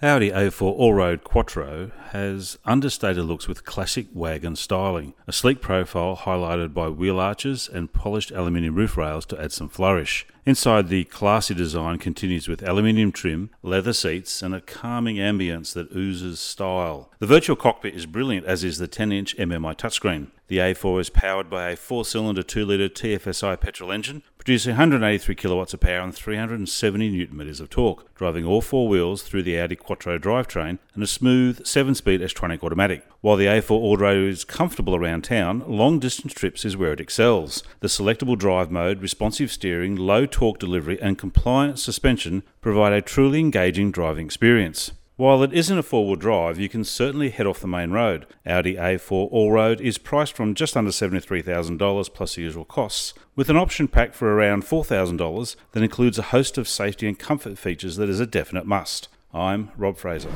Audi A4 All-Road Quattro has understated looks with classic wagon styling, a sleek profile highlighted by wheel arches and polished aluminium roof rails to add some flourish. Inside, the classy design continues with aluminium trim, leather seats and a calming ambience that oozes style. The virtual cockpit is brilliant, as is the 10-inch MMI touchscreen. The A4 is powered by a 4-cylinder 2-litre TFSI petrol engine, producing 183 kilowatts of power and 370 newton-meters of torque, driving all four wheels through the Audi Quattro drivetrain and a smooth 7-speed S-Tronic automatic. While the A4 All-Road is comfortable around town, long-distance trips is where it excels. The selectable drive mode, responsive steering, low torque delivery and compliant suspension provide a truly engaging driving experience. While it isn't a four-wheel drive, you can certainly head off the main road. Audi A4 All-Road is priced from just under $73,000 plus the usual costs, with an option pack for around $4,000 that includes a host of safety and comfort features that is a definite must. I'm Rob Fraser.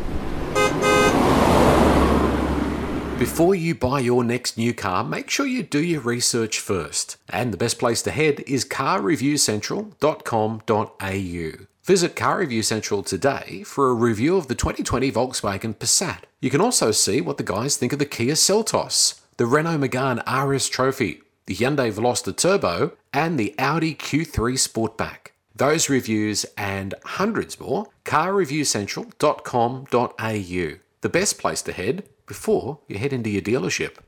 Before you buy your next new car, make sure you do your research first. And the best place to head is carreviewcentral.com.au. Visit Car Review Central today for a review of the 2020 Volkswagen Passat. You can also see what the guys think of the Kia Seltos, the Renault Megane RS Trophy, the Hyundai Veloster Turbo, and the Audi Q3 Sportback. Those reviews and hundreds more, carreviewcentral.com.au. The best place to head before you head into your dealership.